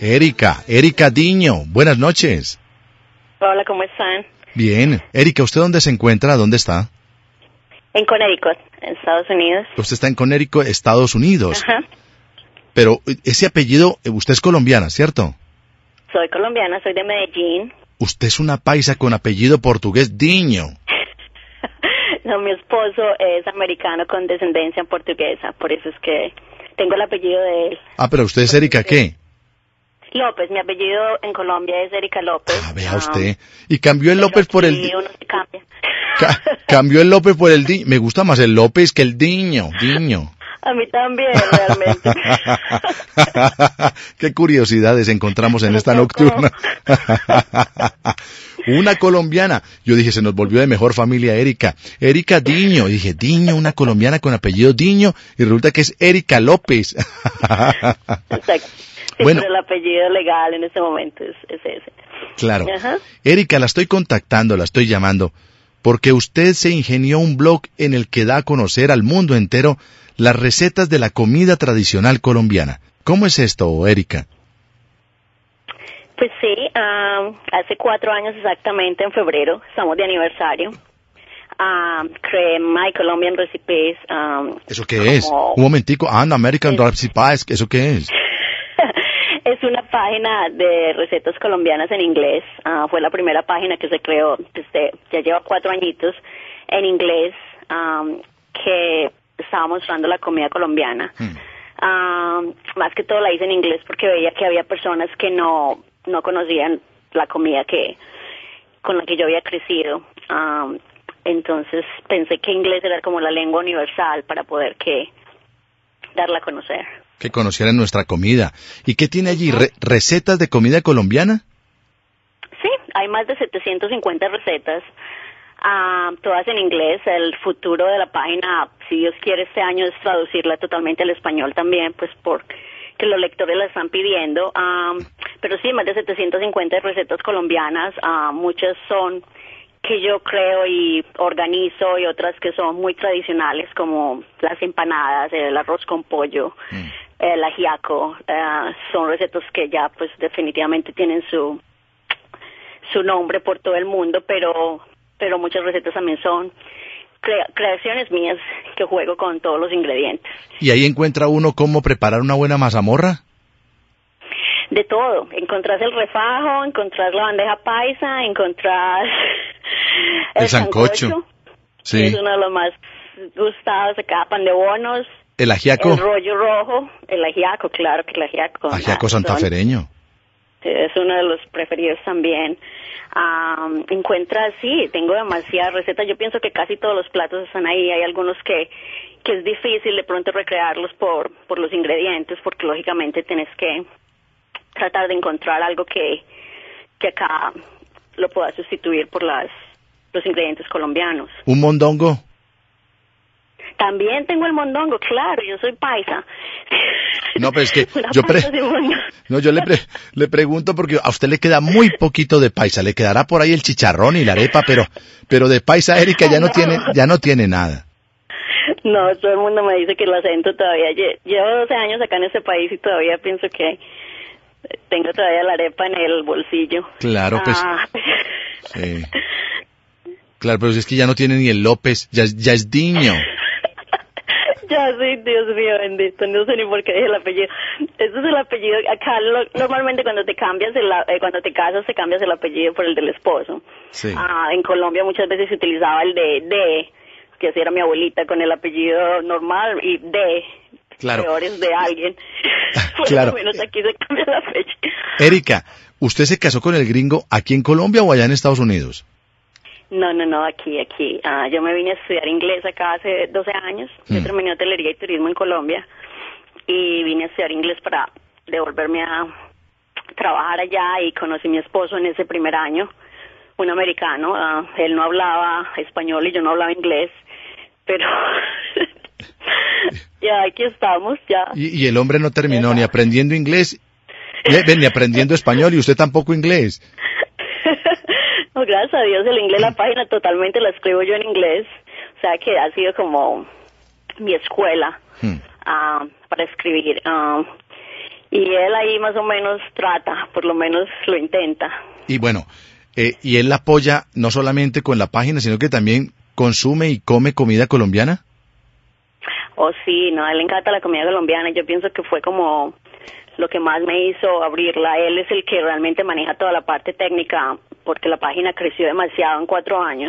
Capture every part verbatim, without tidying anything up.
Erika, Erika Diño, buenas noches. Hola, ¿cómo están? Bien. Erika, ¿usted dónde se encuentra? ¿Dónde está? En Connecticut, en Estados Unidos. Usted está en Connecticut, Estados Unidos. Ajá. Pero ese apellido, usted es colombiana, ¿cierto? Soy colombiana, soy de Medellín. Usted es una paisa con apellido portugués, Diño. No, mi esposo es americano con descendencia portuguesa, por eso es que tengo el apellido de él. Ah, pero usted es Erika, ¿qué? López, mi apellido en Colombia es Erika López. Ah, vea usted. Y cambió el López por el... Sí, uno se cambia. Ca cambió el López por el Diño. Me gusta más el López que el Diño, Diño. A mí también, realmente. Qué curiosidades encontramos en esta nocturna. Una colombiana. Yo dije, se nos volvió de mejor familia Erika. Erika Diño. Y dije, Diño, una colombiana con apellido Diño. Y resulta que es Erika López. Exacto. Sí, bueno, pero el apellido legal en este momento es, es ese. Claro. Ajá. Erika, la estoy contactando, la estoy llamando, porque usted se ingenió un blog en el que da a conocer al mundo entero las recetas de la comida tradicional colombiana. ¿Cómo es esto, Erika? Pues sí, um, hace cuatro años exactamente, en febrero, estamos de aniversario. Um, creé My Colombian Recipes. Um, ¿Eso qué es? Un momentico. Ah, no, American Recipes. ¿Eso qué es? Es una página de recetas colombianas en inglés. Uh, fue la primera página que se creó, desde, ya lleva cuatro añitos, en inglés, um, que estaba mostrando la comida colombiana. Hmm. Um, más que todo la hice en inglés porque veía que había personas que no, no conocían la comida que con la que yo había crecido. Um, entonces pensé que inglés era como la lengua universal para poder que darla a conocer. Que conocieran nuestra comida. ¿Y qué tiene allí? Re ¿Recetas de comida colombiana? Sí, hay más de setecientas cincuenta recetas, uh, todas en inglés. El futuro de la página, si Dios quiere, este año es traducirla totalmente al español también, pues porque los lectores la están pidiendo. Um, pero sí, más de setecientas cincuenta recetas colombianas. Uh, muchas son que yo creo y organizo, y otras que son muy tradicionales, como las empanadas, el arroz con pollo, mm. el ajiaco. Uh, son recetas que ya pues definitivamente tienen su su nombre por todo el mundo, pero pero muchas recetas también son crea creaciones mías que juego con todos los ingredientes. ¿Y ahí encuentra uno cómo preparar una buena mazamorra? De todo. Encontrás el refajo, encontrás la bandeja paisa, encontrás el, el sancocho. sancocho, sí. Que es uno de los más gustados acá, pan de bonos. ¿El ajiaco? El rollo rojo, el ajiaco, claro que el ajiaco. Ajiaco santafereño. Es uno de los preferidos también. Um, encuentras, sí, tengo demasiadas recetas. Yo pienso que casi todos los platos están ahí. Hay algunos que que es difícil de pronto recrearlos por por los ingredientes, porque lógicamente tenés que tratar de encontrar algo que, que acá lo pueda sustituir por las los ingredientes colombianos. ¿Un mondongo? También tengo el mondongo, claro, yo soy paisa. No, pero es que yo, pre no, yo le, pre le pregunto porque a usted le queda muy poquito de paisa, le quedará por ahí el chicharrón y la arepa, pero pero de paisa Erika ya no, no. tiene ya no tiene nada. No, todo el mundo me dice que el acento todavía, llevo doce años acá en este país y todavía pienso que tengo todavía la arepa en el bolsillo. Claro, pues. Ah. Sí. Claro, pero es que ya no tiene ni el López, ya, ya es Diño. Ya sí, Dios mío, bendito, no sé ni por qué dije el apellido. Ese es el apellido, acá lo, normalmente cuando te cambias, el, eh, cuando te casas, te cambias el apellido por el del esposo. Sí. Ah, en Colombia muchas veces se utilizaba el de, de, que así era mi abuelita con el apellido normal, y de, claro. peores de alguien. Por claro. lo menos aquí se cambia el apellido. Erika, ¿usted se casó con el gringo aquí en Colombia o allá en Estados Unidos? No, no, no, aquí, aquí. Uh, yo me vine a estudiar inglés acá hace doce años. Mm. Yo terminé hotelería y turismo en Colombia y vine a estudiar inglés para devolverme a trabajar allá, y conocí a mi esposo en ese primer año, un americano. Uh, él no hablaba español y yo no hablaba inglés, pero ya aquí estamos, ya. ¿Y, y el hombre no terminó ni aprendiendo inglés, ni aprendiendo español, y usted tampoco inglés? No, gracias a Dios el inglés, la página totalmente la escribo yo en inglés, o sea que ha sido como mi escuela hmm. uh, para escribir. Uh, Y él ahí más o menos trata, por lo menos lo intenta. Y bueno, eh, y él la apoya no solamente con la página, sino que también consume y come comida colombiana. Oh, sí, no, a él le encanta la comida colombiana. Yo pienso que fue como lo que más me hizo abrirla. Él es el que realmente maneja toda la parte técnica, porque la página creció demasiado en cuatro años.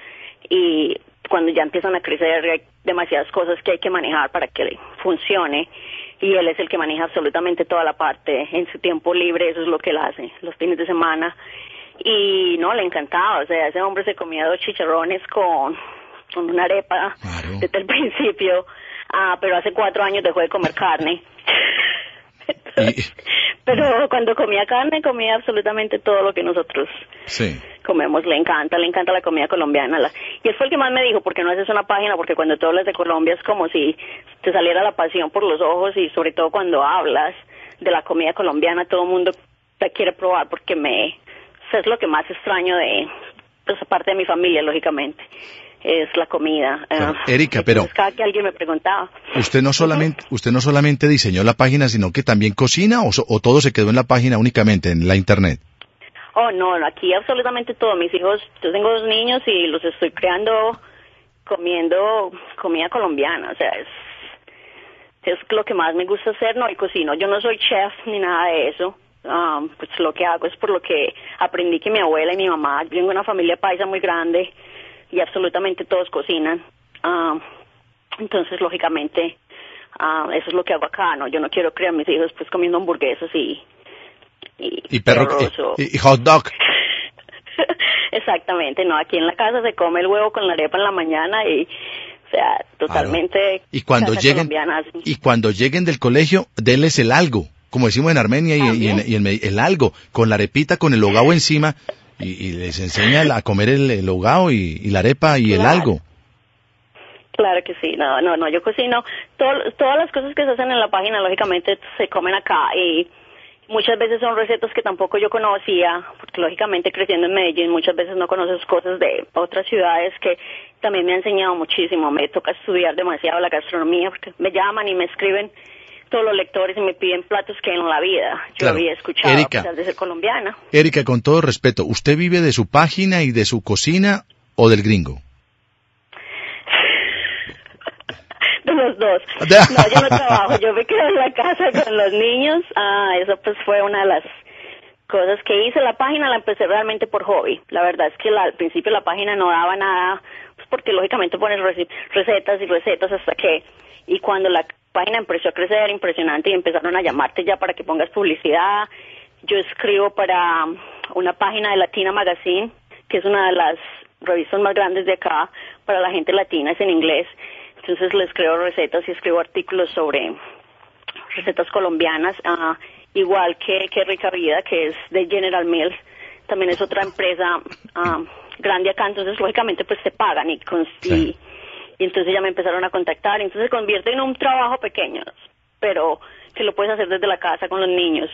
Y cuando ya empiezan a crecer hay demasiadas cosas que hay que manejar para que funcione. Y él es el que maneja absolutamente toda la parte en su tiempo libre. Eso es lo que él hace, los fines de semana. Y no, le encantaba. O sea, ese hombre se comía dos chicharrones con, con una arepa claro. desde el principio. Ah, pero hace cuatro años dejó de comer carne. Entonces, pero cuando comía carne, comía absolutamente todo lo que nosotros sí. comemos. Le encanta, le encanta la comida colombiana. La, y él fue el que más me dijo, ¿por qué no haces una página? Porque cuando tú hablas de Colombia es como si te saliera la pasión por los ojos, y sobre todo cuando hablas de la comida colombiana, todo el mundo te quiere probar, porque me eso es lo que más extraño de esa parte de mi familia, lógicamente. Es la comida. Claro. Uh, Erika, pero cada que alguien me preguntaba. Usted no solamente, uh-huh. usted no solamente diseñó la página, sino que también cocina, o, o todo se quedó en la página únicamente, en la internet. Oh, no, aquí absolutamente todo. Mis hijos, yo tengo dos niños y los estoy creando comiendo comida colombiana. O sea, es, es lo que más me gusta hacer, no, y cocino. Yo no soy chef ni nada de eso. Um, pues lo que hago es por lo que aprendí que mi abuela y mi mamá, yo tengo una familia paisa muy grande, y absolutamente todos cocinan. Uh, entonces, lógicamente, uh, eso es lo que hago acá, ¿no? Yo no quiero criar a mis hijos pues comiendo hamburguesas y... Y, y perro... Y, y, y hot dog. Exactamente, ¿no? Aquí en la casa se come el huevo con la arepa en la mañana y... O sea, totalmente... Claro. Y cuando lleguen... Y cuando lleguen del colegio, denles el algo, como decimos en Armenia, y, y, en, y en, el algo, con la arepita, con el hogao encima... Y, y les enseña a comer el, el hogao y, y la arepa y claro. el algo. Claro que sí, no, no, no, yo cocino. Todo, todas las cosas que se hacen en la página, lógicamente, se comen acá, y muchas veces son recetas que tampoco yo conocía, porque lógicamente creciendo en Medellín muchas veces no conoces cosas de otras ciudades, que también me ha enseñado muchísimo. Me toca estudiar demasiado la gastronomía, porque me llaman y me escriben todos los lectores y me piden platos que en la vida yo claro. había escuchado, Erika, a pesar de ser colombiana. Erika, con todo respeto, ¿usted vive de su página y de su cocina o del gringo? De los dos. No, yo no trabajo, yo me quedo en la casa con los niños. Ah, eso pues fue una de las cosas que hice. La página la empecé realmente por hobby. La verdad es que la, al principio la página no daba nada, pues porque lógicamente pones recetas y recetas hasta que... Y cuando la página empezó a crecer impresionante y empezaron a llamarte ya para que pongas publicidad. Yo escribo para una página de Latina Magazine, que es una de las revistas más grandes de acá para la gente latina, es en inglés. Entonces les creo recetas y escribo artículos sobre recetas colombianas, uh, igual que, que Rica Vida, que es de General Mills. También es otra empresa uh, grande acá, entonces lógicamente pues te pagan y... Con, sí. y Y entonces ya me empezaron a contactar, entonces se convierte en un trabajo pequeño, pero que lo puedes hacer desde la casa con los niños.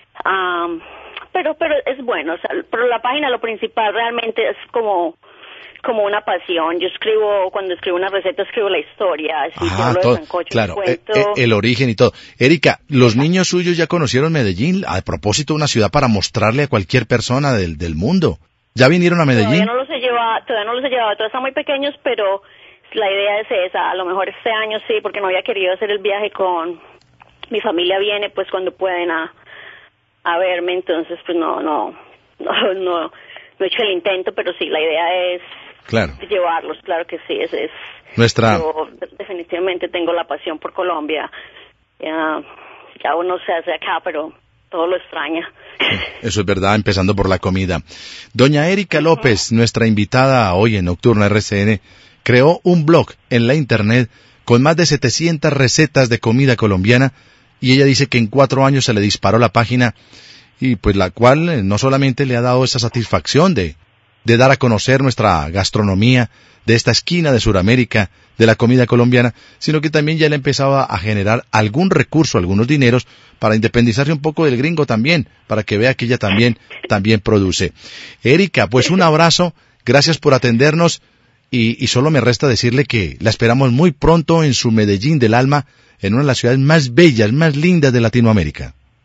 Um, pero pero es bueno, o sea, pero la página, lo principal realmente es como como una pasión. Yo escribo, cuando escribo una receta, escribo la historia, así ah, que todo, de sancocho, claro, cuento. Eh, eh, el origen y todo. Erika, los Exacto. niños suyos ya conocieron Medellín, a propósito, una ciudad para mostrarle a cualquier persona del, del mundo. ¿Ya vinieron a Medellín? Todavía no los he llevado, todavía no los he llevado, todavía están muy pequeños, pero... La idea es esa, a lo mejor este año sí, porque no había querido hacer el viaje con... Mi familia viene pues cuando pueden a, a verme, entonces pues no, no, no, no, no he hecho el intento, pero sí, la idea es claro. llevarlos, claro que sí, es... es Nuestra... Yo definitivamente tengo la pasión por Colombia, ya, ya uno se hace acá, pero todo lo extraña. Eso es verdad, empezando por la comida. Doña Erika López, uh-huh. nuestra invitada hoy en Nocturno R C N, creó un blog en la internet con más de setecientas recetas de comida colombiana, y ella dice que en cuatro años se le disparó la página, y pues la cual no solamente le ha dado esa satisfacción de, de dar a conocer nuestra gastronomía de esta esquina de Sudamérica, de la comida colombiana, sino que también ya le empezaba a generar algún recurso, algunos dineros, para independizarse un poco del gringo también, para que vea que ella también, también produce. Erika, pues un abrazo, gracias por atendernos. Y, y solo me resta decirle que la esperamos muy pronto en su Medellín del alma, en una de las ciudades más bellas, más lindas de Latinoamérica.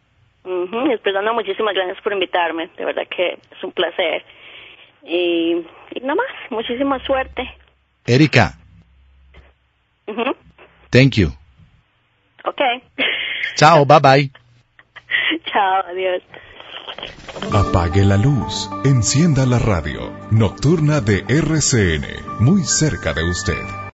Uh-huh. Esperando, muchísimas gracias por invitarme. De verdad que es un placer. Y, y nada más, muchísima suerte. Erika. Uh-huh. Thank you. Okay. Chao, bye bye. Chao, adiós. Apague la luz, encienda la radio. Nocturna de R C N, muy cerca de usted.